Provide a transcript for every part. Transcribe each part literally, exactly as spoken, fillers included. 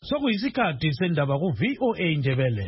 Sokuyisikhathi sendaba ku V O A Ndebele.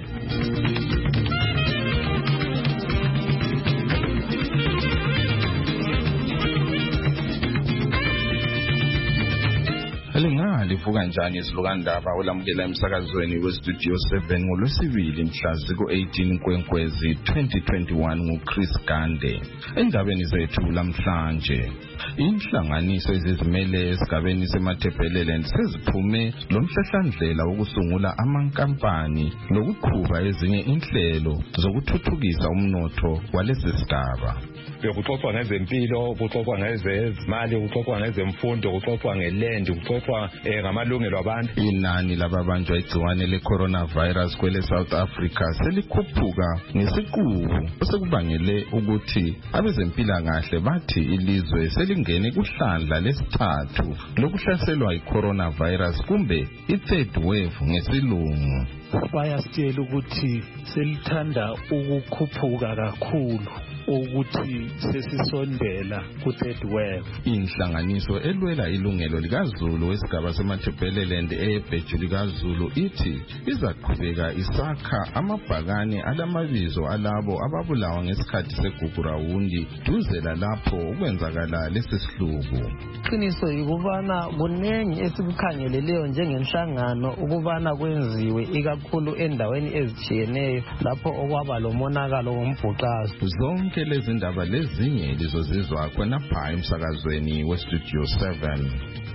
Elinga livuka njani izilukandaba olamukela emsakazweni weStudio seven ngolwesibili mhla ziko eighteen Nkwenkwezi twenty twenty-one nguChris Gande. Endabeni zethu lamhlanje, inhlanganiso ezizimele esigabeni seMathebeleland seziphume lomhlahlandlela wokusungula amankampani lokuqhuba ezinye inhlelo zokuthuthukisa umnotho walesi sigaba. Bekuxoxwa ngezempilo, kuxoxwa ngezezimali, kuxoxwa ngezemfundo, kuxoxwa ngeland, kuxoxwa ngamalungelo abantu. Inani lababanjwa igciwane le-coronavirus kwele South Africa selikhuphuka ngesiqubu osekubangele ukuthi abezempilakahle bathi ilizwe selingene kuhlandla lesithathu lokuhlaselwa yi-coronavirus kumbe i-third wave ngesilungu. Bayasitshela ukuthi selithanda ukukhuphuka kakhulu ukuthi sesisondela ku-third wave. Inhlanganiso elwela ilungelo likaZulu wesigaba seMathebeleland ebheju likaZulu ithi izaqhubeka isakha amabhakane alamabizo alabo ababulawa ngesikhathi segugurawundi duze lalapho ukwenzakala lesi sihlubu. Iqiniso yikubana kunengi esikukhangeleleyo njengenhlangano ukubana kwenziwe ikakhulu endaweni ezitshiyeneyo lapho okwaba lomonakalo wombhuqazo. Zonke lezi ndaba lezinye lizozizwa khona pha emsakazweni weStudio seven.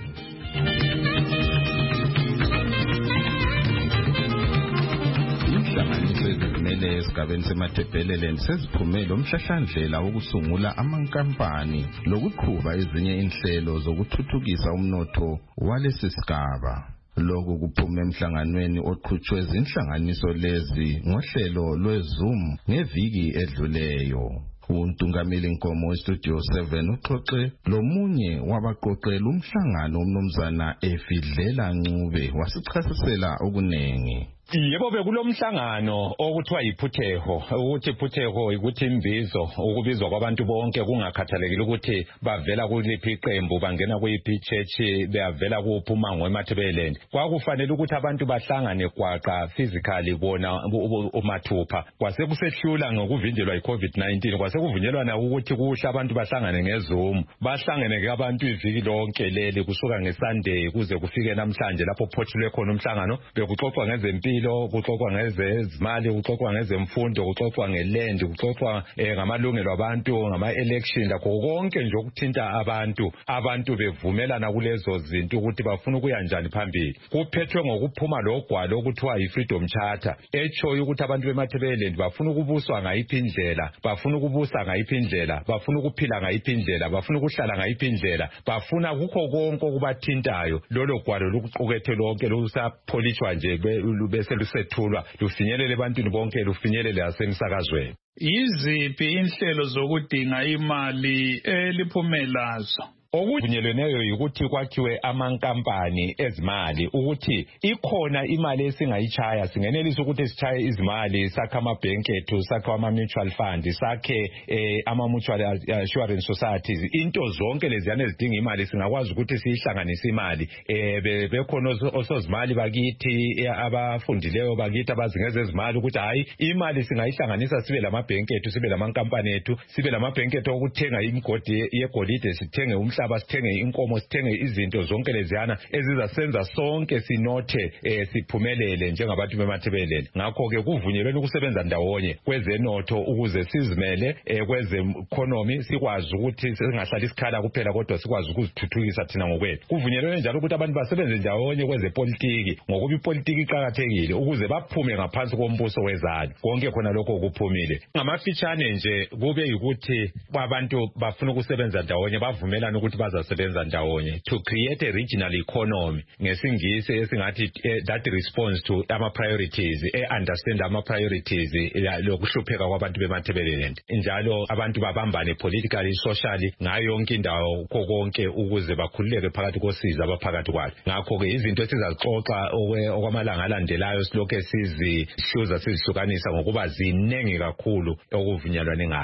Inhlanganiso ezizimele esigabeni seMathebeleland seziphume lomhlahlandlela wokusungula amankampani lokuqhuba ezinye inhlelo zokuthuthukisa umnotho walesi sigaba. Lokhu kuphume emhlanganweni oqhutshwe izinhlanganiso lezi ngohlelo lweZoom ngeviki edluleyo. Untungameli Nkomo weStudio seven uxoxe lomunye wabaqoqela umhlangano umnumzana Efidlela Ncube wasichasisela okunengi. Yebo bekulomhlangano okuthiwa yiphutheho, ukuthi iphutheho ukuthi imbizo ukubizwa kwabantu bonke kungakhathalekile ukuthi bavela kuliphi iqembu bangena kuyiphi church beyavela kuphi umango weMathebeleland. Kwakufanele ukuthi abantu bahlangane kwaqa physically bona umathupha. Kwase kusehlula ngokuvinjelwa iCovid nineteen, kwase kuvunyelwana ukuthi kuhle abantu bahlangane ngeZoom. Bahlangene ke abantu iviki lonke leli kusuka ngeSunday kuze kufike namhlanje lapho phothulwe khona umhlangano bekuxoxwa ngezempilo, kuxoxwa ngezezimali, kuxoxwa ngezemfundo, kuxoxwa ngeland, kuxoxwa ngamalungelo abantu, ngama-election lakho konke nje ukuthinta abantu. Abantu bevumelana kulezo zinto ukuthi bafuna ukuya njani phambili. Kuphethwe ngokuphuma logwalo okuthiwa yi-Freedom Charter etshoyo ukuthi abantu beMathebeleland bafuna ukubuswa ngayiphi indlela, bafuna ukubusa ngayiphi indlela, bafuna ukuphila ngayiphi indlela, bafuna ukuhlala ngayiphi indlela, bafuna kukho konke okubathintayo. Lolo gwalo lukuqukethe lonke lusapholishwa nje bese lusethulwa lufinyelele ebantwini bonke, lufinyelele lasemsakazweni. Yiziphi inhlelo zokudinga imali eliphumelazo? Okuvunyelweneyo yikuthi kwakhiwe amankampani ezimali ukuthi ikhona imali esingayitshaya, singenelisa ukuthi sichaye izimali, sakhe amabhenki ethu, sakhe ama-mutual fund, sakhe eh, ama-mutual assurance societies. Into zonke leziyana ezidinga imali singakwazi ukuthi siyihlanganise imali. Eh, bekhona osozimali bakithi abafundileyo bakithi abazingeze ezimali ukuthi hayi imali singayihlanganisa sibe lamabhenki ethu, sibe lamankampani ethu, sibe lamabhenki ethu okuthenga imigodi yegolide, sithenge umhlaba, sithenge inkomo, sithenge izinto zonke leziyana ezizasenza sonke sinothe eh, siphumelele njengabantu beMathebeleland. Ngakho ke kuvunyelwe ukusebenza ndawonye kwezenotho ukuze sizimele eh, kweze economy, sikwazi ukuthi singahlali isikhala kuphela kodwa sikwazi ukuzithuthukisa thina ngokwethu. Kuvunyelwe njalo ukuthi abantu basebenze ndawonye kwezepolitiki ngokuba ipolitiki iqhakathekile ukuze baphume ngaphansi kombuso wezalo. Konke khona lokho kuphumile. Ngamafitshane nje kube ukuthi abantu bafuna ukusebenza ndawonye bavumelana ukuthi bazasebenza ndawonye to create a regional economy, ngesingisi esingathi uh, that response to ama priorities, e understand ama priorities lokuhlupheka kwabantu beMathebeleland. Njalo abantu babambane politically, socially ngayo yonke indawo konke ukuze bakhululeke phakathi kosiza abaphakathi kwakhe. Ngakho ke izinto esizazixoxa okwamalanga alandelayo silokho sizihluza sizihlukanisa ngokuba zinengi kakhulu okuvunyelwane ngazo.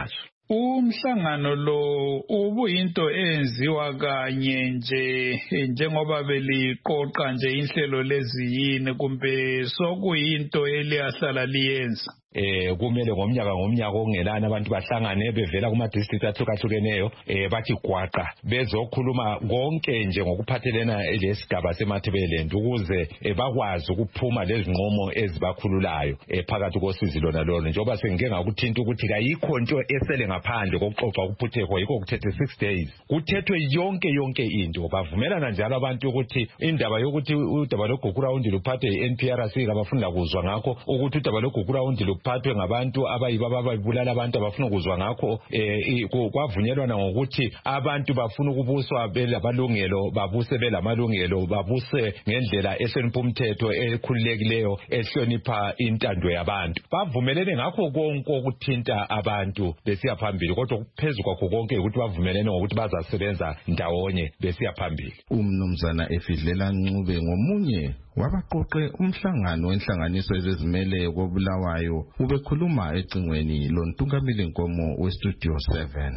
Umhlangano lo ubuyinto enziwa kanye nje njengoba beliqoqa nje inhlelo leziyini kumbe sokuyinto eliyahlala liyenza. Eh kumele ngomnyaka ngomnyaka ongelana abantu bahlangane bevela kuma district athukahlukeneyo eh bathi gwaqa bezokhuluma konke nje ngokuphathelena lesigaba seMathebeleland ukuze bakwazi ukuphuma lezinqomo ezibakhululayo ephakathi kosizi lona lona njengoba sengike ngakuthinta ukuthi kayikho into esele ngaphandle kokuxoxa ukuphutheko yikho kuthethe six days kuthethwe yonke yonke into bavumelana njalo abantu ukuthi indaba yokuthi udaba loGugura undi luphathe i-N P R C abafunda kuzwa ngakho ukuthi udaba loGugura undi phathwe ngabantu abayibaba babulala abantu abafuna ukuzwa ngakho eh kwavunyelwana ngokuthi abantu bafuna ukubuswa belabalungelo babuse belamalungelo babuse ngendlela ehlonipha umthetho ekhululekileyo ehlonipha intando yabantu bavumelene ngakho konke ukuthinta abantu besiya phambili kodwa kuphezulu kwakho konke ukuthi bavumelene ngokuthi bazasebenza ndawonye besiya phambili. Umnumzana Efidlela Ncube ngomunye wabaqoqe umhlangano wenhlanganiso ezizimele koBulawayo ubekhuluma ecingweni loNtungameli Nkomo weStudio seven.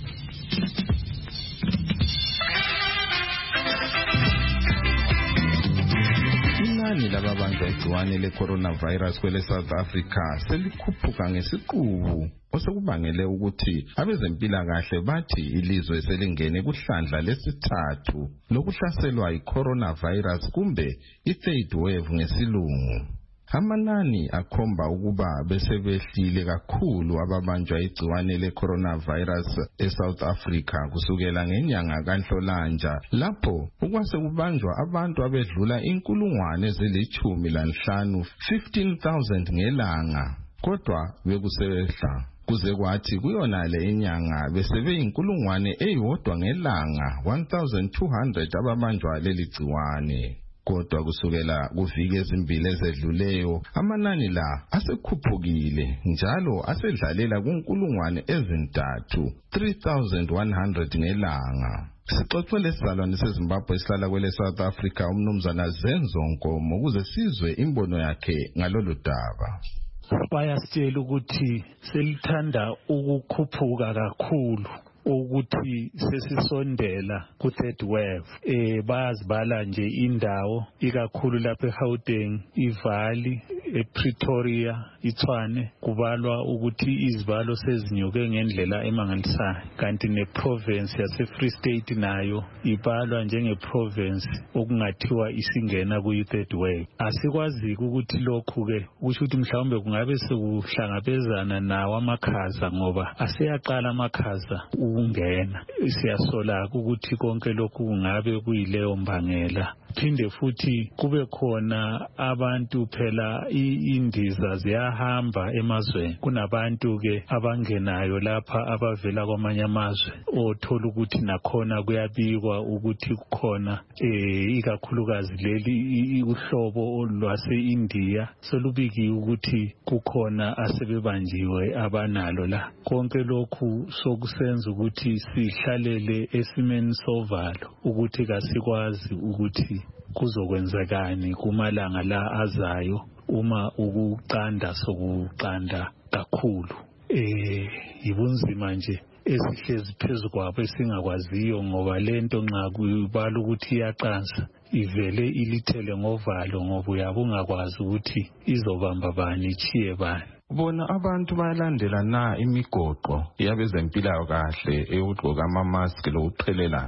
Inani lababanjwa igciwane le-coronavirus kwele South Africa selikhuphuka ngesiqubu osekubangele ukuthi abezempilakahle bathi ilizwe selingene kuhlandla lesithathu lokuhlaselwa yi-coronavirus kumbe i-third wave ngesilungu. Amanani akhomba ukuba besebehlile kakhulu ababanjwa igciwane le-coronavirus eSouth Africa kusukela ngenyanga kaNhlolanja lapho ukwase kubanjwa abantu abedlula inkulungwane ezilithumi lanhlanu fifteen thousand ngelanga kodwa bekusebehla kuze kwathi kuyonale inyanga besebe inkulungwane eyodwa ngelanga one thousand two hundred ababanjwa leli gciwane. Kodwa kusukela kuviki ezimbili ezedluleyo amanani la asekhuphukile njalo asedlalela kunkulungwane ezintathu three thousand one hundred ngelanga. Sixoxe lesalwane seZimbabwe esihlala kwele South Africa umnumzana Zenzo Nkomo ukuze sizwe imbono yakhe ngalolu daba. Bayasitshela ukuthi selithanda ukukhuphuka kakhulu ukuthi sesisondela ku third wave eh bayazibala nje indawo ikakhulu lapha eGauteng iValley ePretoria iTshwane kubalwa ukuthi izibalo sezinyuke ngendlela emangalisayo kanti neprovince yase Free State nayo ibalwa njenge province okungathiwa isingena ku third wave. Asikwazi ukuthi lokhu ke kusho ukuthi mhlawumbe kungabe sekuhlangabezana nawo amakhaza ngoba aseyaqala amakhaza ungena siyasola ukuthi konke lokhu kungabe kuyileyo mbangela. Phinde futhi kube khona abantu phela indiza ziyahamba emazweni kunabantu ke abangenayo lapha abavela kwamanye amazwe othola ukuthi nakhona kuyabikwa ukuthi kukhona eh ikakhulukazi leli uhlobo lwase India solubikiwe ukuthi kukhona asebebanjiwe abanalo la. Konke lokhu sokusenza ukuthi sihlalele esimeni sovalo ukuthi kasikwazi ukuthi kuzokwenzekani kumalanga la azayo uma ukuqanda sokuqanda kakhulu. Eh yibunzima nje esihlezi phezulu kwabo esingakwaziyo ngoba lento nxa kubala ukuthi iyaqansa ivele ilithele ngovalo ngoba uyabungakwazi ukuthi izobamba bani ichiye bani. Bona abantu bayalandela na imigoqo yabezempilakahle eyokugqoka ama-mask lokuqhelelana?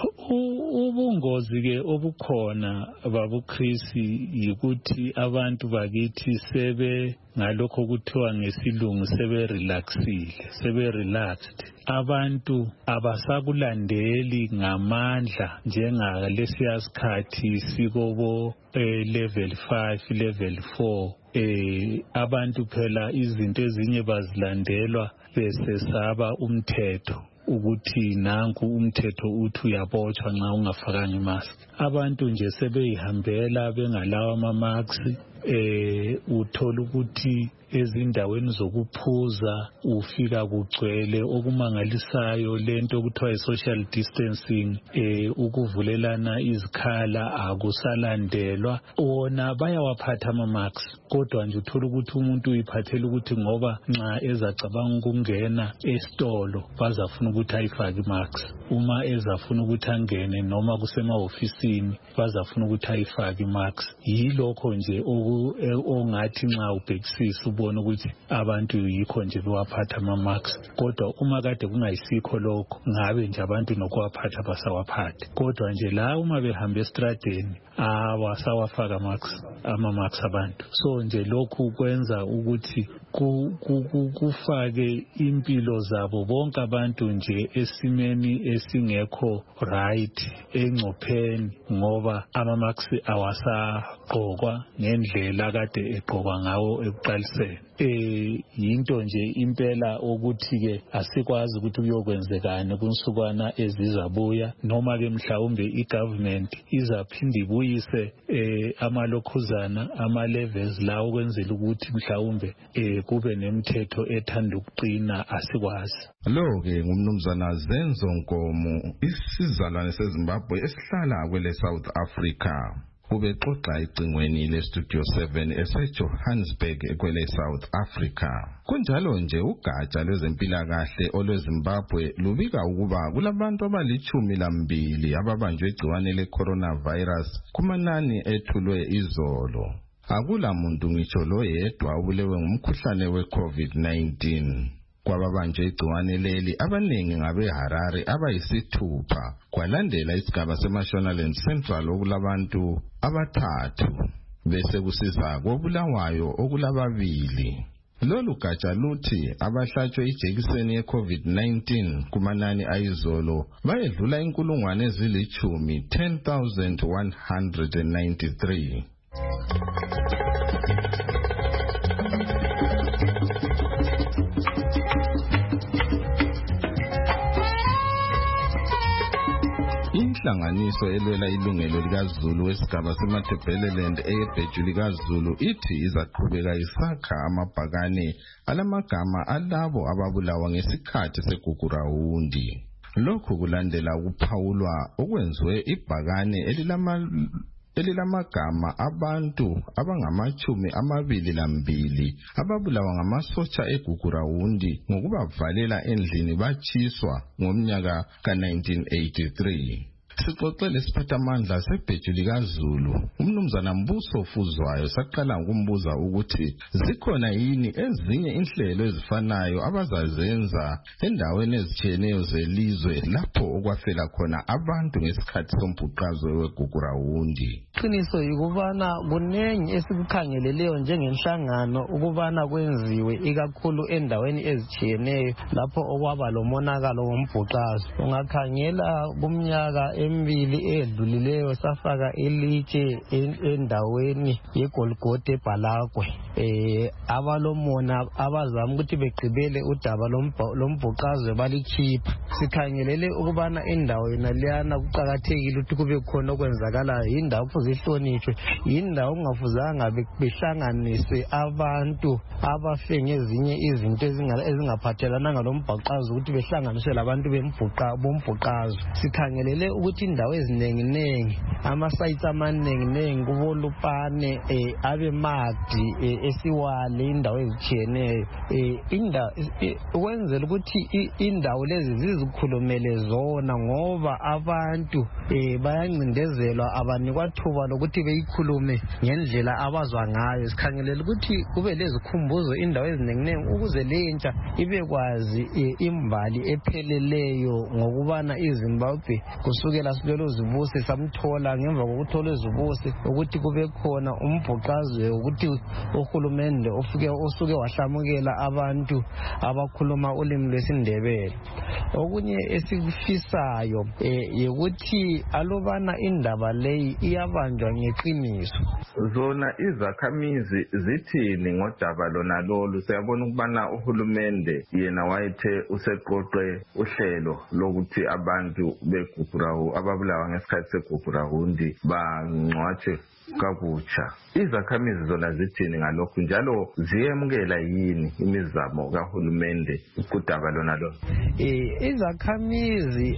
Ubungozi ke obukhona babu Chris yikuthi abantu bakithi sebe ngalokho kuthiwa ngesilungu sebe relaxile sebe relaxed. Abantu abasakulandeli ngamandla njengalesiya sikhathi sikobo eh, level five level four. Eh abantu phela izinto ezinye bazilandelwa besesaba umthetho ukuthi nanku umthetho uthi uyabotshwa nxa ungafakanga imask. Abantu nje sebeyihambela bengalawa ama-masks, eh uthola ukuthi ezindaweni zokuphuza ufika kugcwele okumangalisayo lento okuthiwa social distancing, eh ukuvulelana izikhala akusalandelwa. Ona bayawaphatha ama-masks kodwa nje uthola ukuthi umuntu uyiphathela ukuthi ngoba nxa ezacabanga ukungena esitolo bazafuna ukuthi ayifake i-mask, uma ezafuna ukuthi angene noma kusemahofisini bazafuna ukuthi ayifake i-mask. Yilokho nje ongathi nxa ubhekisisa ubona ukuthi abantu yikho nje bewaphatha ama-mask, kodwa uma kade kungayisikho lokho ngabe nje abantu nokuwaphatha basawaphatha. Kodwa nje la uma behamba estradeni awasawafaka ama-mask abantu. So nje lokhu kwenza ukuthi kufake impilo zabo bonke abantu nje esimeni esingekho right, engcopheni, ngoba ama-mask awasagqokwa ngendlela kade egqokwa ngawo ekuqaliseni. Eh yinto nje impela ukuthi ke asikwazi ukuthi kuyokwenzekani kunsukwana ezizabuya, noma ke mhlawumbe igovernment izaphinde ibuyise eh amalokhuzana ama-levels la ukwenzela ukuthi mhlawumbe eh kube nemithetho ethanda ukuqina, asikwazi. Lo ke ngumnumzana Zenzo Nkomo, isizalwane seZimbabwe esihlala kwele South Africa. Ubexoxa icingweni le Studio seven eseJohannesburg kwele South Africa. Kunjalo nje ugatsha lwezempilakahle olweZimbabwe lubika ukuba kulabantu abalichumi lambili ababanjwe igciwane le-coronavirus kumanani ethulwe izolo. Akula muntu ngitsho lo yedwa ubulewe ngumkhuhlane we-COVID nineteen. Kwababanjwe igciwane leli abaningi ngabeHarare abayisithupha, kwalandela isigaba seMashonaland Central okulabantu abathathu, bese kusiza koBulawayo okulababili. Lolu gatsha luthi abahlatshwe ijekiseni ye-COVID nineteen kumanani ayizolo bayedlula inkulungwane ezilichumi, ten thousand one hundred ninety-three. Inhlanganiso elwela ilungelo likaZulu wesigaba seMatabeleland eyebheju likaZulu ithi izaqhubeka isakha amabhakane alamagama alabo ababulawa ngesikhathi segugurawundi. Lokhu kulandela ukuphawulwa okwenziwe ibhakane elilama elilamagama abantu abangamachumi amabili lambili ababulawa ngamasotsha egugurawundi ngokubavalela endlini batshiswa ngomnyaka ka nineteen eighty-three. Sixoxele isiphathamandla sebheju likaZulu umnumzana Mbuso Fuzwayo saqala ukumbuza ukuthi zikhona yini ezinye inhlelo ezifanayo abazazenza endaweni ezitshiyeneyo zelizwe lapho okwafela khona abantu ngesikhathi sombhuqazo wegugurawundi. Iqiniso yikubana kunengi esikukhangeleleyo njengenhlangano ukubana kwenziwe ikakhulu endaweni ezitshiyeneyo lapho okwaba lomonakalo wombhuqazo. Ungakhangela kumnyaka embili edlulileyo safaka ilitshe endaweni yeGolgotha eBhalagwe. Eh abalomona abazama ukuthi begqibele udaba lombhuqazo balikhipha. Sikhangelele ukubana indawo yona liyana kuqakathekile ukuthi kube khona okwenzakala, indawo kufuze ihlonishwe, indawo ungafuzanga behlanganise abantu abafe ngezinye izinto ezingaphathelana ngalombhuqazo ukuthi behlanganiswe labantu bombhuqazo. Sikhangelele ukuthi indawo ezinengi nengi ama-sites amanengi nengi kuboLupane eh abe Madi eh, esiwale indawo ezitshiyeneyo eh indawo ukwenzela ukuthi indawo lezi zizikhulumele zona, ngoba abantu eh bayancindezelwa abanikwa thuba lokuthi beyikhulume ngendlela abazwa ngayo. Sikhangelela ukuthi kube lezikhumbuzo indawo ezinengi nengi ukuze lentsha ibekwazi eh, imbali epheleleyo ngokubana iZimbabwe kusuke samukela silelo Zibuse samthola ngemva kokuthola uZibuse ukuthi kube khona umbhuqazwe ukuthi uhulumende ofike osuke wahlamukela abantu abakhuluma ulimi lwesiNdebele. Okunye esikufisayo eh ukuthi alobana indaba leyi iyabanjwa ngeqiniso. Zona izakhamizi zithini ngodaba lona lolu? Siyabona ukubana uhulumende yena wayethe useqoqe uhlelo lokuthi abantu beGugurawundi ababulawa ngesikhathi seGugurawundi bangcwatshe kabutsha. Izakhamizi zona zithini ngalokho njalo ziyemukela yini imizamo kahulumende kudaba lona lo? Eh izakhamizi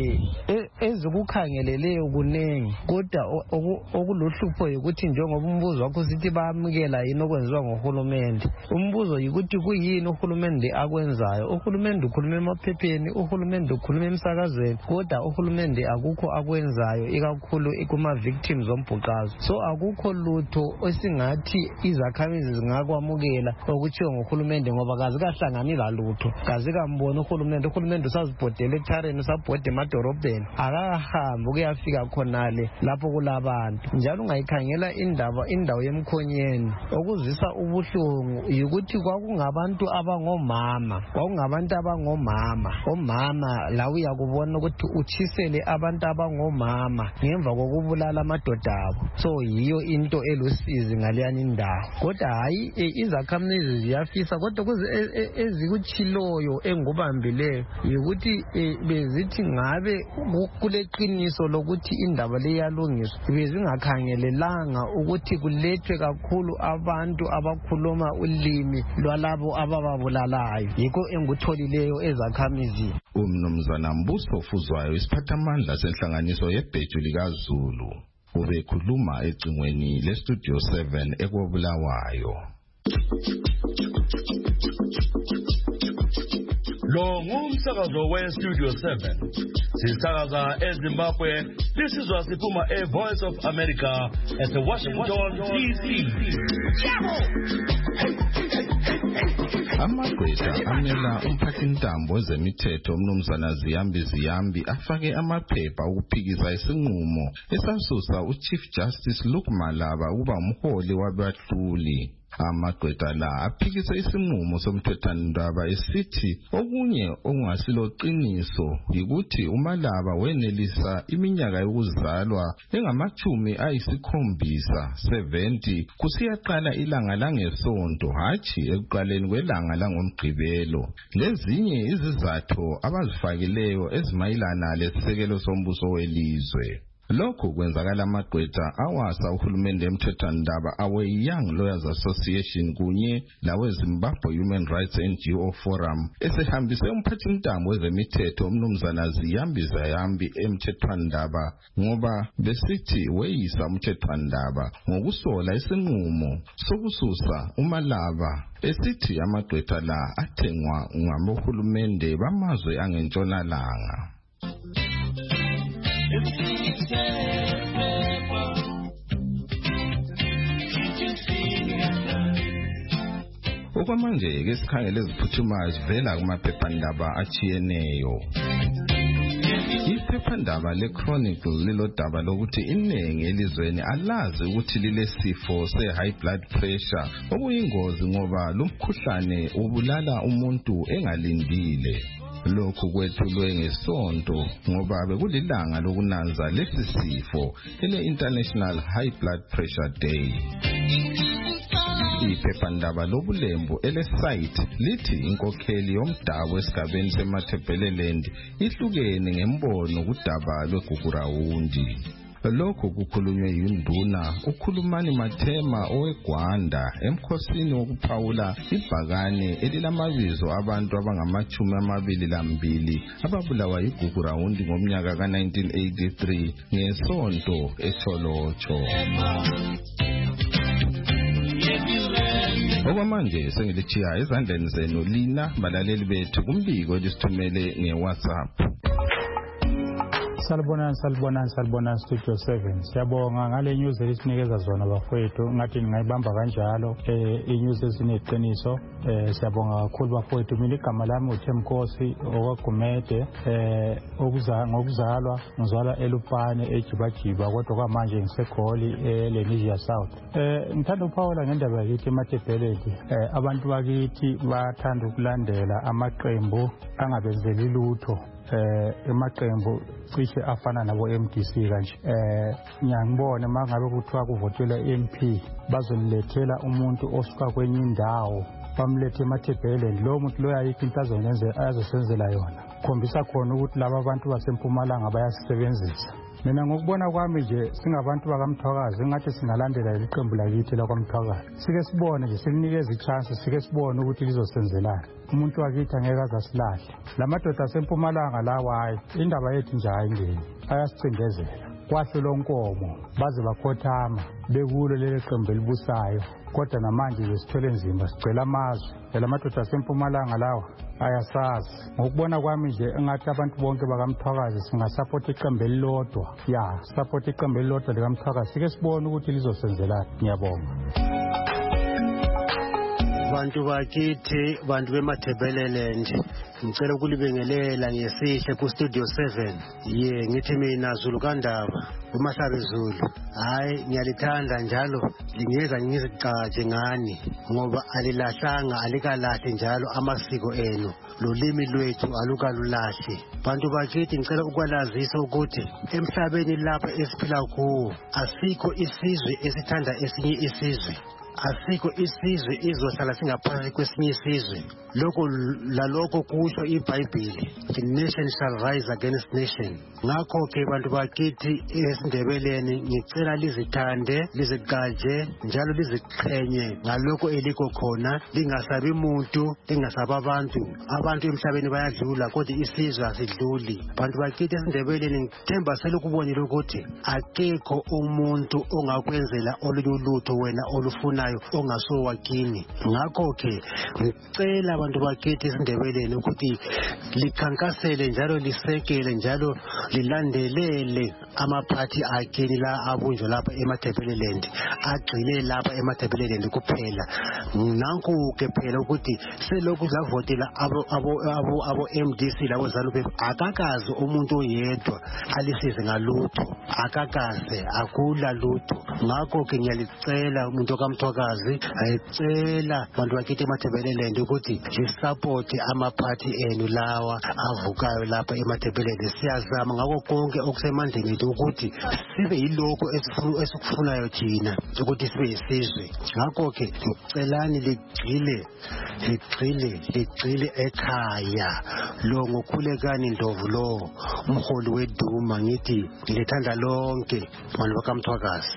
eh ezikukhangeleleyo kunengi kodwa okuluhlupho ukuthi njengoba umbuzo wakho sithi bayamukela yini okwenziwa ngohulumende. Umbuzo ukuthi kuyini uhulumende akwenzayo. Uhulumende ukhuluma emaphepheni, uhulumende ukhuluma emsakazweni kodwa uhulumende akukho akwenzayo ikakhulu kuma victims zombhuqazo. So akukho lutho esingathi izakhamizi zingakwamukela okutshiwo ngohulumende ngoba kazi kahlangani lalutho. Kazi kambona uhulumende, uhulumende usazibhodela eThareni usabhoda emadorobheni akahamba ukuyafika khonale lapho kulabantu. Njalo ungayikhangela indaba indawo yemkhonyeni okuzisa ubuhlungu ukuthi kwakungabantu abangomama, kwakungabantu abangomama, omama la uyakubona ukuthi uchisele abantu abangomama ngemva kokubulala amadoda abo. So yiyo into elusizi ngaleyani indawo. Kodwa hayi izakhamizi ziyafisa kodwa kuze ezikutshiloyo engubambileyo ukuthi bezithi ngabe kuleqiniso lokuthi indaba leyalungiswa bezingakhangelelanga ukuthi kulethwe kakhulu abantu abakhuluma ulimi lwalabo abababulalayo. Yikho engutholileyo ezakhamizi. Umnumzana Mbuso Fuzwayo isiphathamandla senhlanganiso yeBheju likaZulu ubekhuluma ecingweni leStudio seven eKobulawayo. Lo ngumsakazo weStudio seven. Sisakaza eZimbabwe. Lisizwa siphuma eVoice of America at Washington D C. Amagqwetha amela umphathintambo wezemithetho umnumzana Ziyambi Ziyambi afake amaphepha ukuphikisa isinqumo esasusa uChief Justice Luke Malaba ukuba umholi wabahluli. Amagqwetha la aphikise isinqumo somthethwandaba esithi okunye okungasilo qiniso ukuthi uMalaba wenelisa iminyaka yokuzalwa engamachumi ayisikhombisa seventy kusiyaqala ilanga langesonto hathi ekuqaleni kwelanga langomgqibelo. Lezinye izizathu abazifakileyo ezimayilana lesisekelo sombuso welizwe. Lokhu kwenzakala amagqwetha awasa uhulumende emthethwandaba awe Young Lawyers Association kunye lawe Zimbabwe Human Rights N G O Forum esehambise umphathintambo wezemithetho umnumzana Ziyambi Ziyambi emthethwandaba ngoba besithi weyisa umthethwandaba ngokusola isinqumo sokususa uMalaba esithi amagqwetha la athengwa ngabohulumende bamazwe angentshonalanga. Okwamanje ke sikhangele eziphuthumayo zivela kumaphephandaba achiyeneyo. Iphephandaba leChronicle lilodaba lokuthi iningi elizweni alazi ukuthi lile sifo se-high blood pressure okuyingozi ngoba lumkhuhlane ubulala umuntu engalindile. Lokhu kwethulwe ngesonto ngoba bekulilanga lokunanza lesi sifo ele International High Blood Pressure Day. Iphephandaba lobulembu elesite lithi inkokheli yomdabu esigabeni seMatabeleland ihlukene ngembono kudaba lweGugurawundi. Lokhu kukhulunywe yinduna ukhulumani Mathema oweGwanda emkhosini wokuphawula ibhakane elilamabizo abantu abangamachumi amabili lambili ababulawa yiGugurawundi ngomnyaka ka nineteen eighty-three ngesonto eTholotsho. Okwamanje sengilithiya ezandleni zenu lina balaleli bethu kumbiko elisithumele ngeWhatsApp. Salibonani salibonani salibonani Studio seven. Siyabonga ngale news elisinikeza zona bafowethu ngathi ngayibamba kanjalo eh inews ezineqiniso eh siyabonga kakhulu bafowethu. Mina igama lami uThemkosi okwagumede eh okuza ngokuzalwa ngizalwa eLupane eJibajiba kodwa kwamanje ngiseGoli eLenasia South. Eh ngithanda ukuphawula ngendaba yakithi eMathebheledi. Eh abantu bakithi bathanda ukulandela amaqembu angabenzeli lutho. Eh emaqembu cishe afana nabo M D C kanje. Eh ngiyangibona mangabe kuthiwa kuvotelwa M P bazolilethela umuntu osuka kwenye indawo bamlethe eMathebheledi. Lo muntu lo yayikho into azosenzela yona. Khombisa khona ukuthi laba abantu basempumalanga bayasebenzisa. Mina ngokubona kwami nje singabantu bakaMthwakazi ngathi singalandela iqembu lakithi lakwaMthwakazi. Sike sibone nje silinikeza ichance sike sibone ukuthi lizosenzelana. Umuntu wakithi angeke azasilahle. Lamadoda asempumalanga lawa hayi indaba yethu nje ayingeni. Ayasicindezela. Kwahle lonkomo baze bakhothama bekulo leli qembu elibusayo. Kodwa namanje nje sithole nzima sicela amazwi. Lamadoda asempumalanga lawa ayasazi. Ngokubona kwami nje engathi abantu bonke bakaMthwakazi singasupport iqembu elilodwa. Ya, support iqembu elilodwa likaMthwakazi. Sike sibone ukuthi lizosenzelana. Ngiyabonga. Bantu bakithi bantu beMathebheledi ngicela ukulibingelela ngesihle ku Studio seven. Ye ngithi mina Zulu kaNdaba uMahlabe Zulu. Hayi ngiyalithanda njalo lingeza ngiziqhaje ngani ngoba alilahlanga alikalahle njalo amasiko enu. Lolimi lwethu alukalulahle. Bantu bakithi ngicela ukwalazisa ukuthi emhlabeni lapha esiphila kuwo asikho isizwe esithanda esinye isizwe. Asikho isizwe izohlala singaphansi kwesinye isizwe. Lokho lalokho kusho iBhayibheli. The nation shall rise against nation. Ngakho ke bantu bakithi esindebeleni ngicela lizithande, liziqhaje njalo liziqhenye ngalokho elikho khona. Lingasabi umuntu, lingasaba abantu. Abantu emhlabeni bayadlula kodwa isizwe asidluli. Bantu bakithi esindebeleni ngithemba selukubonile ukuthi akekho umuntu ongakwenzela olulutho wena olufuna ongasowakini. Ngakho ke ngicela abantu bakithi esindebeleni ukuthi likhankasele njalo lisekele njalo lilandelele amaphathi akini la abunjwa lapha eMathebheledi. Agcile lapha eMathebheledi kuphela. Nanku ke phela ukuthi selokhu zavotela abo abo abo abo M D C labo ZANU-P F akakazi umuntu oyedwa alisize ngalutho. Akakaze akula lutho. Ngakho ke ngiyalicela umuntu kaMthwakazi ayicela bantu bakithi eMathebheledi ukuthi support amaphathi enu lawa avukayo lapha eMathebheledi. Siyazama ngakho konke okusemandleni ethu ukuthi sibe yiloko esikufunayo thina ukuthi sibe isizwe. Ngakho ke ngicelani ligcile ligcile ligcile ekhaya. Lo ngokhulekani Ndlovu lo umholi weduma ngithi ngilethanda lonke bantu bakaMthwakazi.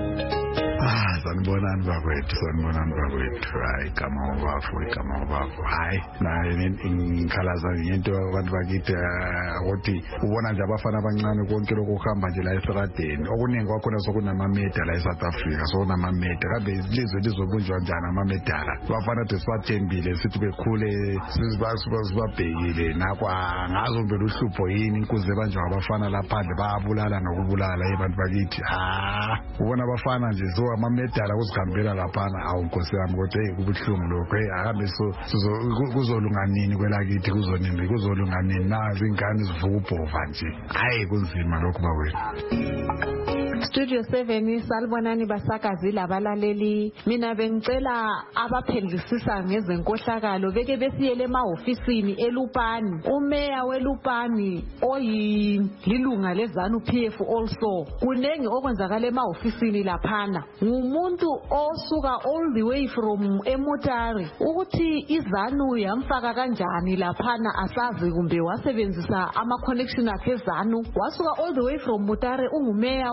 Ah, sanibonani bakwethu, sanibonani bakwethu. Hayi kama wabafu, kama wabafu. Hayi, naye ngikhalaza ngento abantu bakithi ukuthi ubona nje abafana abancane konke lokho kuhamba nje la eSeradeni. Okuningi kwakhona sokunama medal la eSouth Africa, sokunama medal. Kambe izizwe lizobunjwa njani ama medal? Bafana ukuthi sibathembile sithi bekhule sizibasibabhekile nakho ngazo mbele uhlupho yini inkuze banje abafana laphandle bayabulala nokubulala abantu bakithi. Ah, ubona abafana nje so amamedala kuzihambela laphana awunkosi yami kodwa hey kubuhlungu lokho hey akambe so kuzolunga nini kwelakithi kuzonini kuzolunga nini nazi ingane zivuka ubhova nje hayi kunzima lokho bawethu. Studio seven salibonani basakazi labalaleli. Mina bengicela abaphendlisisa ngezenkohlakalo beke besiyele emahofisini eLupane. Umeya weLupane oyilunga leZANU-P F also kunengi okwenzakala emahofisini laphana. Ngumuntu osuka all the way from eMutare. Ukuthi iZANU yamfaka kanjani laphana asazi kumbe wasebenzisa ama connection akhe eZANU. Wasuka all the way from Mutare ungumeya walapha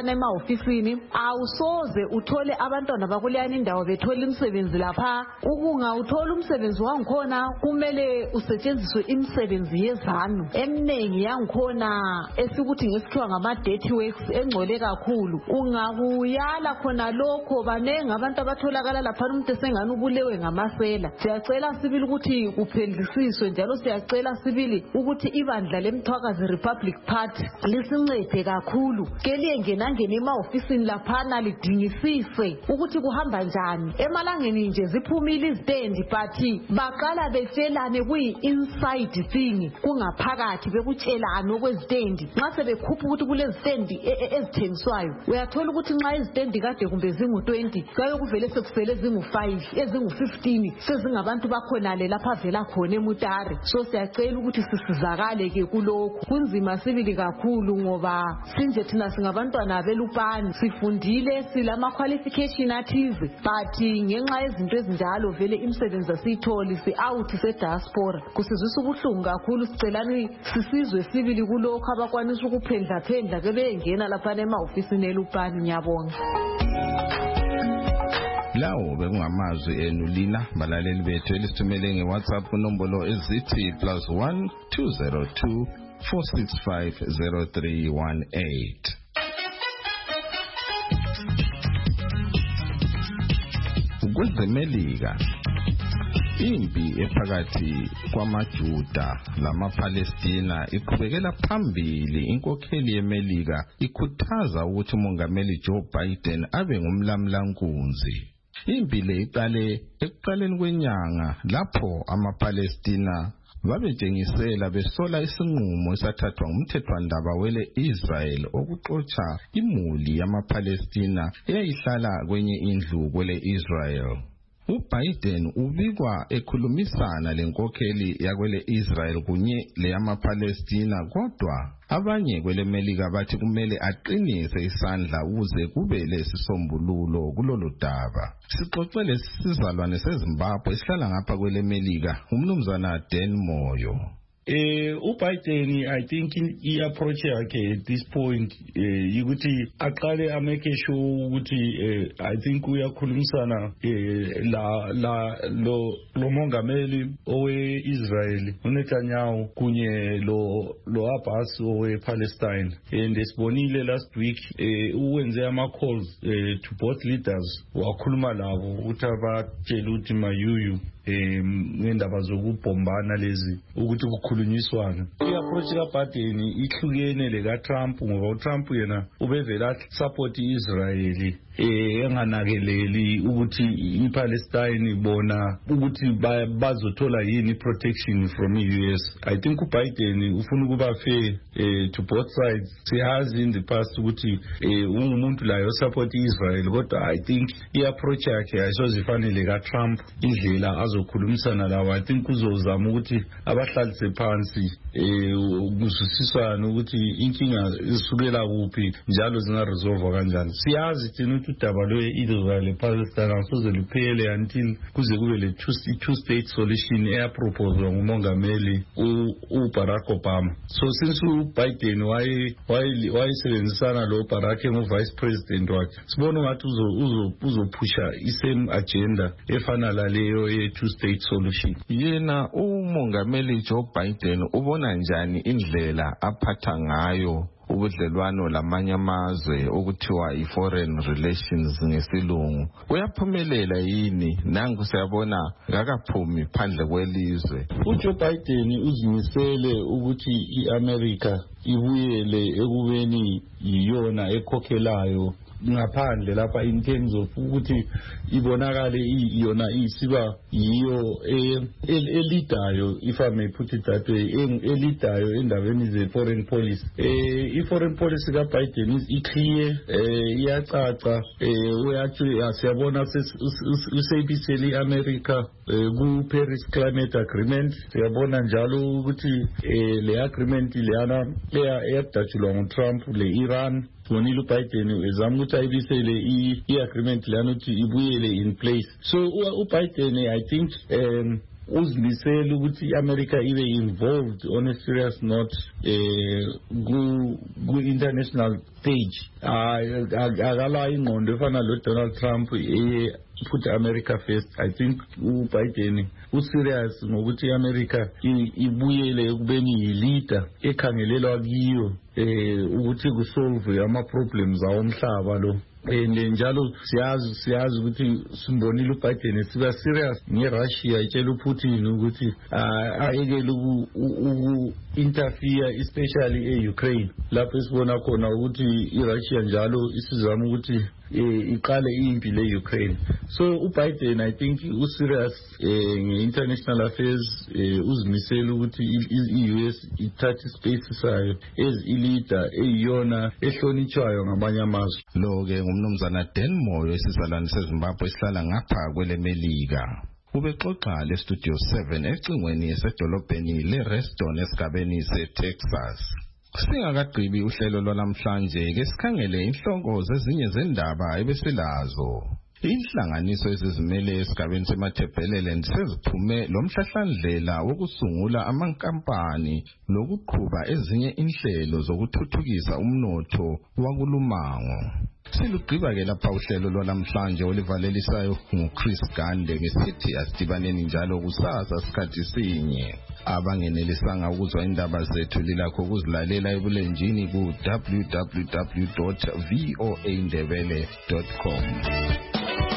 laphana ema-ofisini awusoze uthole abantwana bakuleyani indawo bethola imisebenzi lapha. Ukungawuthola umsebenzi wangikhona kumele usetshenziswe imisebenzi yezanu eminingi yangikhona esikuthi ngesikhiwa ngama-dirty works engcole kakhulu. Ungakuyala khona lokho banengi abantu abatholakala laphana umuntu esengani ubulewe ngamasela. Siyacela sibili ukuthi kuphendlisiswe njalo siyacela sibili ukuthi ibandla lemthwakazi Republic Party lisincede kakhulu ke liyengenangena ema-ofisini laphana lidingisise ukuthi kuhamba njani. Emalangeni nje ziphumile izitendi but baqala betshelane kuyi-inside thing kungaphakathi bekutshelane okwezitendi. Nxa sebekhupha ukuthi kulezitendi ezithengiswayo uyathola ukuthi nxa izitendi kade kumbe zingu twenty kayo kuvele sekusele zingu five ezingu fifteen sezingabantu bakhonale lapha vela khona eMutare. So siyacela ukuthi sisizakale ke kulokhu. Kunzima sibili kakhulu ngoba sinje thina singabantwana belupani sifundile silama qualification athize but ngenxa yezinto ezinjalo vele imisebenzi asiyitholi si out se diaspora. Kusizwisa ubuhlungu kakhulu sicelani sisizwe sibili kulokho abakwanisa ukuphendla phendla ke beyengena lapha ema-ofisini elupani. Ngiyabonga. Lawo bekungamazwi enu lina balaleli bethu elisithumele nge-WhatsApp kunombolo ezithi plus one two zero two four six five zero three one eight. KwezeMelika impi ephakathi kwamaJuda lamaPalestina iqhubekela phambili. Inkokheli yeMelika ikhuthaza ukuthi umongameli Joe Biden abe ngumlamlankunzi. Impi le iqale ekuqaleni kwenyanga lapho amaPalestina babetshengisela besola isinqumo esathathwa ngumthethwandaba wele Israel okuxotsha imuli yamaPalestina eyayihlala kwenye indlu kwele Israel. uBiden ubikwa ekhulumisana lenkokheli yakwele Israel kunye leyamaPalestina, kodwa abanye kwele Melika bathi kumele aqinise isandla uze kube lesisombululo kulolu daba. Sixoxele sizalwane seZimbabwe esihlala ngapha kwele Melika, umnumzana Dan Moyo. Eh uBiden I think i-approach yakhe at this point eh ukuthi aqale ameke sure ukuthi eh I think uyakhulumisana eh la la lo lo mongameli owe Israel uNetanyahu kunye lo lo Abbas owe Palestine, and esibonile last week eh uwenze ama calls eh to both leaders wakhuluma labo ukuthi abatshela ukuthi mayuyu eh ngendaba zokubhombana lezi ukuthi kukhulunyiswana. I-approach kaBiden ihlukene leka Trump ngoba uTrump yena ubevela support iIsrael eh enganakeleli ukuthi iPalestine bona ukuthi bazothola yini protection from i-U S. I think uBiden ufuna ukuba fair eh to both sides. Siyazi in the past ukuthi eh umuntu la support iIsrael, kodwa I think i-approach yakhe ayisozifanele ka Trump indlela azokhulumisana lawo. I think uzozama ukuthi abahlalise phansi eh kuzwisiswana ukuthi inkinga isukela kuphi njalo zinga resolve kanjani. Siyazi thina ukuthi udaba lwe-Israel le-Palestine asoze luphele until kuze kube le two state solution eyaproposwa ngumongameli uBarack Obama. So since uBiden wayesebenzisana lo Barack engu-vice president wakhe, sibona ngathi uzophusha i-same agenda efana laleyo ye-two state solution. Yena umongameli Joe Biden ubona njani indlela aphatha ngayo ubudlelwano lamanye amazwe okuthiwa i-foreign relations ngesilungu? Uyaphumelela yini? Nangu siyabona ngakaphumi phandle kwelizwe. uJoe Biden uzimisele ukuthi i-America ibuyele ekubeni yiyona ekhokhelayo ngaphandle lapha in terms of ukuthi ibonakale iyona isiba yiyo elidayo, if I may put it that way, elidayo endabeni ze foreign policy. Eh i-foreign policy ka Biden is clear, eh iyacaca, eh uyathi asiyabona usebiseli iAmerica ku Paris Climate Agreement. Siyabona njalo ukuthi eh le agreement leyana eyadajulwa nguTrump le Iran. Bonile uBiden ezama ukuthi ayibisele i-agreement lana ukuthi ibuyele in place. So uBiden I think um uzimisela ukuthi i-America ibe involved on a serious note eh ku ku international stage akala ingqondo efana lo Donald Trump eh put America first. I think uBiden userious ngokuthi iAmerica ibuyele ekubeni yilida ekhangelelwa kiyo eh ukuthi kusolve ama problems awomhlaba lo. And njalo siyazi siyazi ukuthi simbonile uBiden siba serious ngeRussia itshela uPutin ukuthi ayekele uku interfere especially eUkraine lapho sibona khona ukuthi iRussia njalo isizama ukuthi iqale impi leUkraine. So uBiden I think userious nge-international affairs uzimisela ukuthi i-U S ithathe space sayo as i-leader eyiyona ehlonitshwayo ngamanye amazwe. Lo ke ngumnumzana Dan Moyo esizalwane seZimbabwe esihlala ngapha kwelemelika. Ubexoxa le Studio seven ecingweni esedolobheni leReston esigabeni seTexas. Singakagqibi uhlelo lwanamhlanje ke sikhangele inhloko zezinye zendaba ebesilazo. Inhlanganiso ezizimele esigabeni seMatabeleland seziphume lomhlahlandlela wokusungula amankampani nokuqhuba ezinye inhlelo zokuthuthukisa umnotho wakulumango. Silugqiba ke lapha uhlelo lwanamhlanje olivalelisayo nguChris Gande ngesithi asidibaneni njalo kusasa sikhathi sinye. Abangenelisanga ukuzwa indaba zethu lilakho ukuzilalela ebulenjini ku w w w dot voa ndebele dot com.